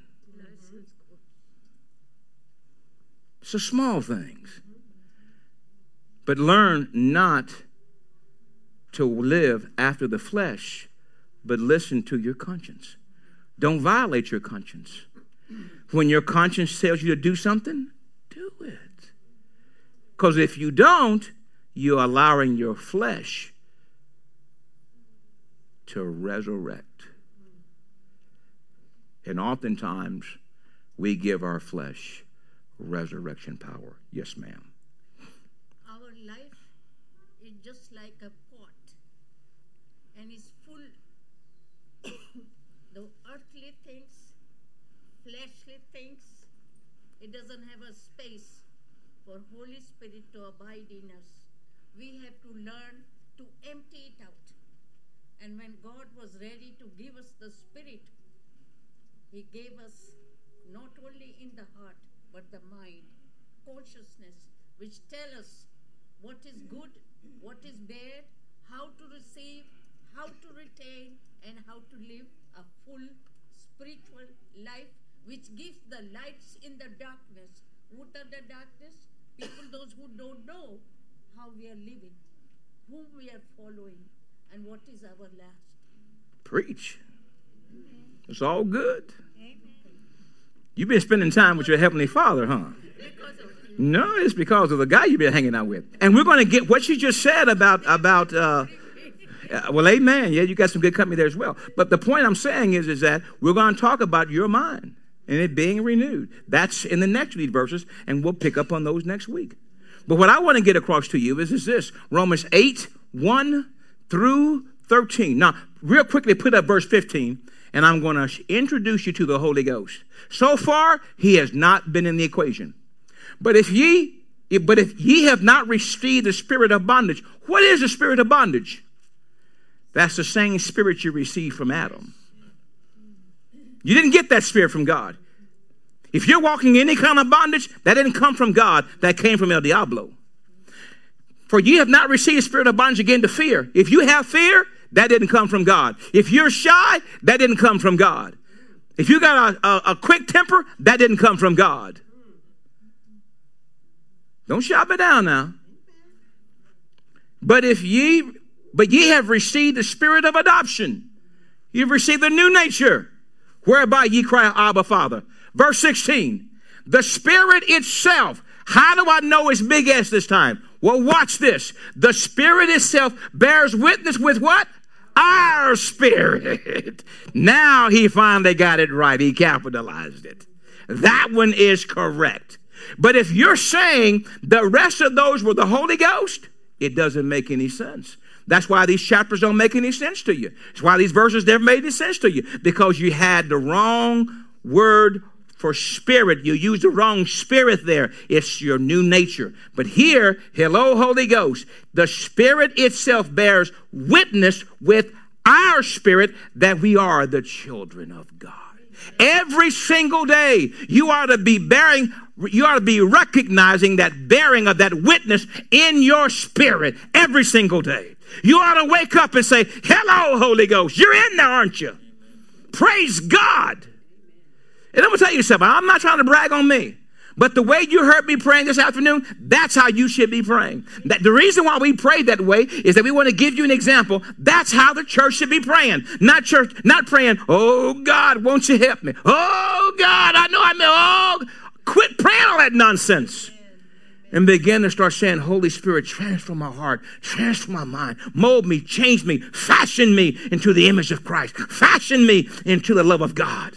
Speaker 1: It's the small things. But learn not to live after the flesh, but listen to your conscience. Don't violate your conscience. When your conscience tells you to do something, do it. Because if you don't, you're allowing your flesh to resurrect. And oftentimes, we give our flesh resurrection power. Yes, ma'am.
Speaker 3: Our life is just like a pot, and it's full the earthly things, fleshly things. It doesn't have a space for Holy Spirit to abide in us. We have to learn to empty it out. And when God was ready to give us the Spirit, He gave us not only in the heart, but the mind, consciousness, which tell us what is good, what is bad, how to receive, how to retain, and how to live a full spiritual life, which gives the lights in the darkness. What are the darkness? People, those who don't know how we are living, whom we are following, and what is our last.
Speaker 1: Preach.
Speaker 3: Amen.
Speaker 1: It's all good.
Speaker 3: Amen.
Speaker 1: You've been spending time with your Heavenly Father, huh?
Speaker 3: Because of
Speaker 1: No, it's because of the guy you've been hanging out with. And we're going to get what you just said about, about uh, uh, well, amen. Yeah, you got some good company there as well. But the point I'm saying is, is that we're going to talk about your mind and it being renewed. That's in the next read verses, and we'll pick up on those next week. But what I want to get across to you is, is this, Romans eight, one through thirteen. Now, real quickly put up verse fifteen, and I'm going to introduce you to the Holy Ghost. So far, he has not been in the equation. But if ye, but if ye have not received the spirit of bondage, what is the spirit of bondage? That's the same spirit you received from Adam. You didn't get that spirit from God. If you're walking in any kind of bondage, that didn't come from God. That came from El Diablo. For ye have not received the spirit of bondage again to fear. If you have fear, that didn't come from God. If you're shy, that didn't come from God. If you got a, a, a quick temper, that didn't come from God. Don't shout me down now. But if ye, but ye have received the spirit of adoption. You've received the new nature, whereby ye cry, Abba, Father. Verse sixteen, the Spirit itself. How do I know it's big S this time? Well, watch this. The Spirit itself bears witness with what? Our spirit. Now he finally got it right. He capitalized it. That one is correct. But if you're saying the rest of those were the Holy Ghost, it doesn't make any sense. That's why these chapters don't make any sense to you. That's why these verses never made any sense to you. Because you had the wrong word for spirit. You used the wrong spirit there. It's your new nature. But here, hello, Holy Ghost. The Spirit itself bears witness with our spirit that we are the children of God. Every single day, you ought to be bearing, you ought to be recognizing that bearing of that witness in your spirit every single day. You ought to wake up and say, hello, Holy Ghost. You're in there, aren't you? Praise God. And I'm going to tell you something. I'm not trying to brag on me. But the way you heard me praying this afternoon, that's how you should be praying. That the reason why we pray that way is that we want to give you an example. That's how the church should be praying. Not church, not praying, oh, God, won't you help me? Oh, God, I know I may. Oh, quit praying all that nonsense. And begin to start saying, Holy Spirit, transform my heart, transform my mind, mold me, change me, fashion me into the image of Christ, fashion me into the love of God.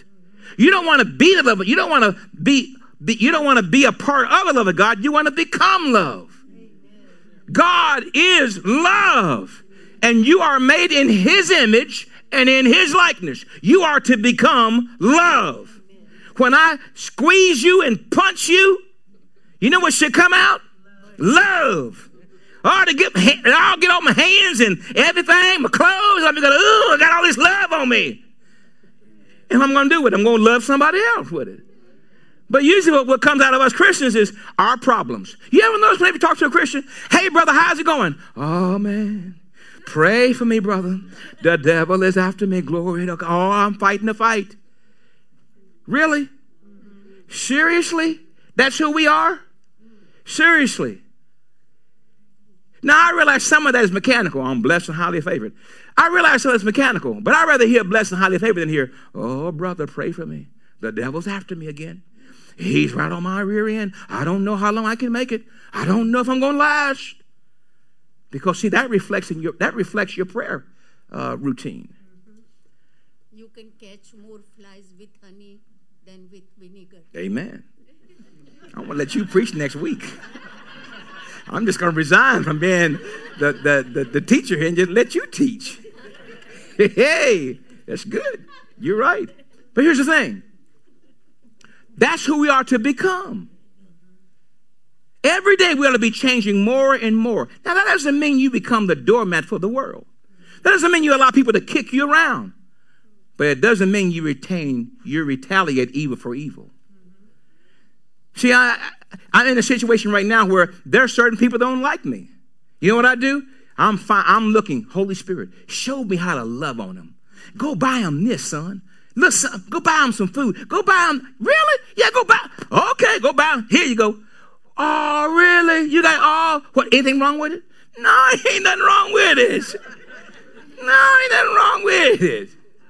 Speaker 1: You don't want to be the love. You don't want to be, be you don't want to be a part of the love of God. You want to become love. God is love, and you are made in his image and in his likeness. You are to become love. When I squeeze you and punch you, you know what should come out? Love. Oh, to get, I'll get on my hands and everything, my clothes. I'm going, oh, I got all this love on me. And what I'm going to do with it? I'm going to love somebody else with it. But usually what, what comes out of us Christians is our problems. You ever notice whenever you talk to a Christian, hey, brother, how's it going? Oh, man, pray for me, brother. The devil is after me. Glory to God. Oh, I'm fighting the fight. Really? Seriously? That's who we are? Seriously. Now, I realize some of that is mechanical. I'm blessed and highly favored. I realize some of that's mechanical, but I'd rather hear blessed and highly favored than hear, oh, brother, pray for me. The devil's after me again. He's right on my rear end. I don't know how long I can make it. I don't know if I'm going to last. Because, see, that reflects, in your, that reflects your prayer uh, routine.
Speaker 3: You can catch more flies with honey than with vinegar.
Speaker 1: Amen. I'm going to let you preach next week. I'm just going to resign from being the, the, the, the teacher here and just let you teach. Hey, that's good. You're right. But here's the thing. That's who we are to become. Every day we ought to be changing more and more. Now, that doesn't mean you become the doormat for the world. That doesn't mean you allow people to kick you around. But it doesn't mean you retain, you retaliate evil for evil. See, I, I'm in a situation right now where there are certain people that don't like me. You know what I do? I'm fine. I'm looking, Holy Spirit, show me how to love on them. Go buy them this, son. Look, son, go buy them some food. Go buy them. Really? Yeah, go buy. Okay, go buy them. Here you go. Oh, really? You got all, what, anything wrong with it? No, ain't nothing wrong with it. No, ain't nothing wrong with it.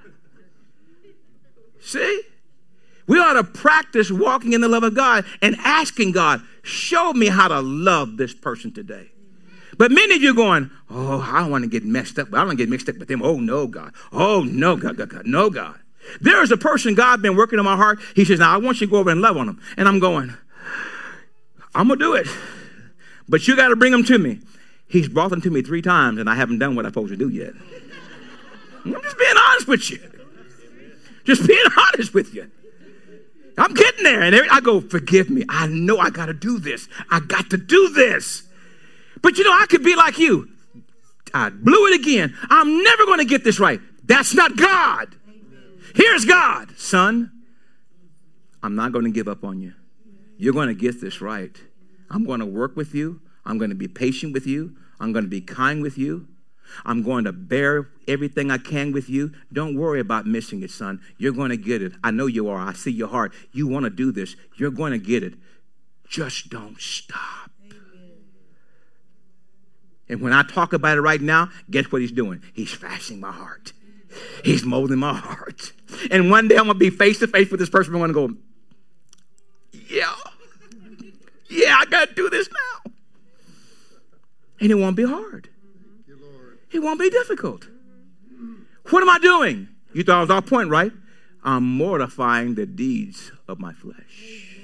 Speaker 1: See? We ought to practice walking in the love of God and asking God, show me how to love this person today. But many of you are going, oh, I don't want to get messed up. I don't want to get mixed up with them. Oh, no, God. Oh, no, God, God, God. No, God. There is a person God been working on my heart. He says, now I want you to go over and love on them. And I'm going, I'm going to do it. But you got to bring them to me. He's brought them to me three times, and I haven't done what I'm supposed to do yet. I'm just being honest with you. Just being honest with you. I'm getting there. And I go, forgive me. I know I got to do this. I got to do this. But, you know, I could be like you. I blew it again. I'm never going to get this right. That's not God. Here's God. Son, I'm not going to give up on you. You're going to get this right. I'm going to work with you. I'm going to be patient with you. I'm going to be kind with you. I'm going to bear everything I can with you. Don't worry about missing it, son. You're going to get it. I know you are. I see your heart. You want to do this. You're going to get it. Just don't stop. Amen. And when I talk about it right now, guess what he's doing? He's fashioning my heart. He's molding my heart. And one day I'm going to be face to face with this person. I'm going to go, yeah, yeah, I got to do this now. And it won't be hard. It won't be difficult. What am I doing? You thought I was off point, right? I'm mortifying the deeds of my flesh.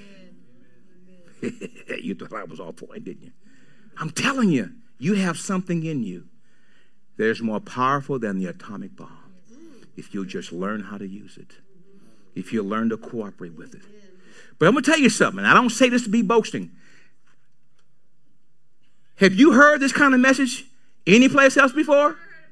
Speaker 1: You thought I was off point, didn't you? I'm telling you, you have something in you that is more powerful than the atomic bomb. If you'll just learn how to use it. If you'll learn to cooperate with it. But I'm going to tell you something. I don't say this to be boasting. Have you heard this kind of message any place else before?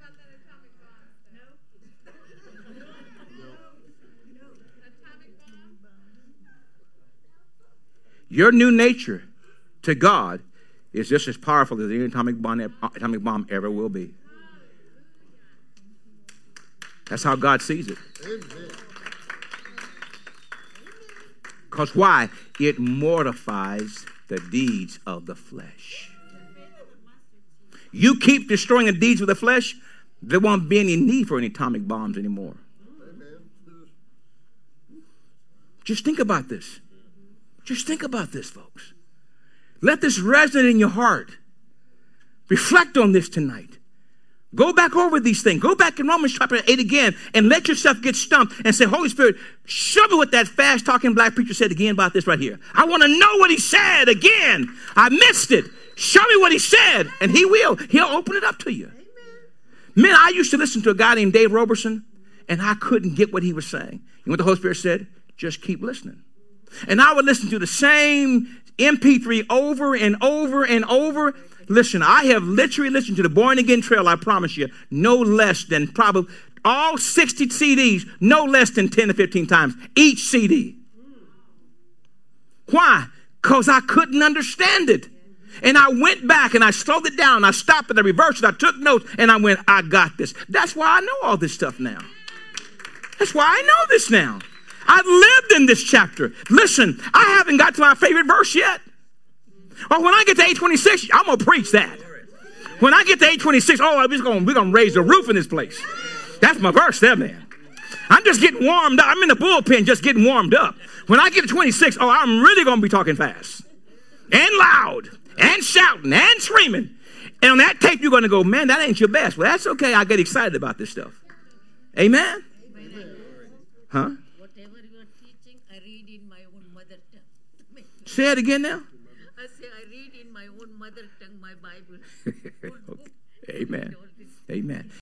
Speaker 1: Your new nature to God is just as powerful as any atomic bomb, atomic bomb ever will be. That's how God sees it. Because why? It mortifies the deeds of the flesh. You keep destroying the deeds of the flesh, there won't be any need for any atomic bombs anymore. Just think about this. Just think about this, folks. Let this resonate in your heart. Reflect on this tonight. Go back over these things. Go back in Romans chapter eight again and let yourself get stumped and say, Holy Spirit, show me what that fast-talking black preacher said again about this right here. I want to know what he said again. I missed it. Show me what he said, and he will. He'll open it up to you. Amen. Man, I used to listen to a guy named Dave Roberson, and I couldn't get what he was saying. You know what the Holy Spirit said? Just keep listening. And I would listen to the same M P three over and over and over. Listen, I have literally listened to the Born Again Trail, I promise you, no less than probably all sixty C Ds, no less than ten to fifteen times each C D. Why? Because I couldn't understand it. And I went back and I slowed it down. I stopped and I reversed it. I took notes and I went, I got this. That's why I know all this stuff now. That's why I know this now. I've lived in this chapter. Listen, I haven't got to my favorite verse yet. Or when I get to eight twenty-six, I'm going to preach that. When I get to eight twenty-six, oh, we're going we're going to raise the roof in this place. That's my verse there, man. I'm just getting warmed up. I'm in the bullpen just getting warmed up. When I get to twenty-six, oh, I'm really going to be talking fast and loud and shouting and screaming. And on that tape, you're going to go, man, that ain't your best. Well, that's okay. I get excited about this stuff. Amen? Amen. Huh?
Speaker 3: Whatever you are teaching, I read in my own mother tongue.
Speaker 1: Say it again now.
Speaker 3: I say I read in my own mother tongue, my Bible.
Speaker 1: Okay. Amen. Amen.